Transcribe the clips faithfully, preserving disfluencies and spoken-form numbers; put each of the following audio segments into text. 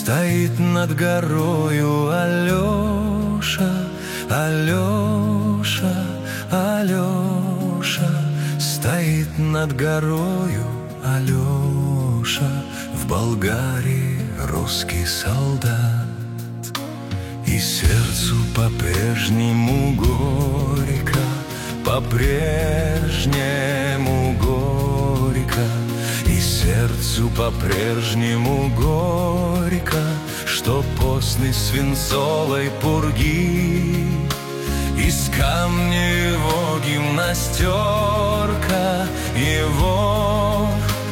Стоит над горою Алеша, Алеша, Алеша. Стоит над горою Алеша, в Болгарии русский солдат. И сердцу по-прежнему горько, по-прежнему горько. И сердцу по-прежнему горько, что после свинцовой пурги из камня его гимнастерка, его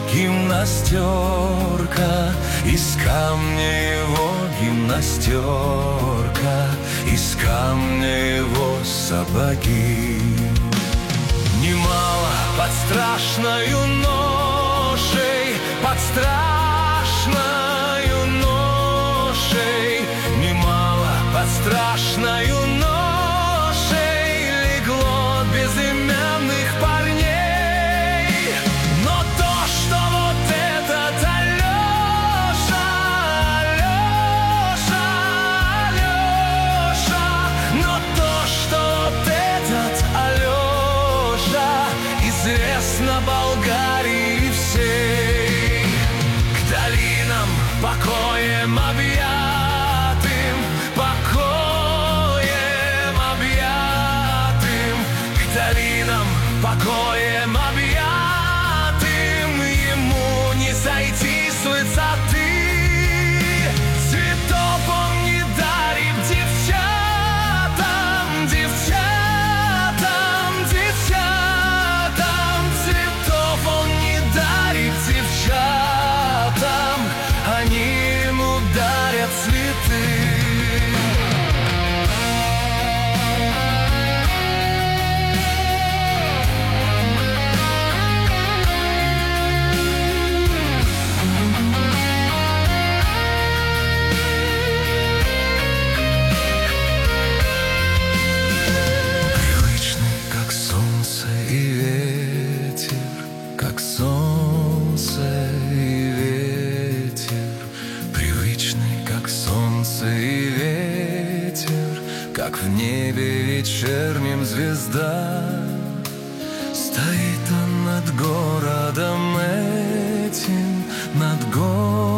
гимнастерка, из камня его гимнастерка, из камня его сапоги. Немало под страшною ношей, под страшною ношей, немало под страшною ношей легло безымянных парней. Но то, что вот этот Алеша, Алеша, Алеша, но то, что вот этот Алеша известно Болгарии всей. К долинам покоем объятым, покоем объятым, к долинам покоем объятым, ему не сойти с высоты. Цветов он не дарит девчатам, девчатам, девчатам. Цветов он не дарит девчатам, они ему дарят цветы. Привычный, как солнце и ветер, как солнце и ветер. Привычный, как солнце и ветер, как в небе вечернем звезда. Стоит он над городом этим, над городом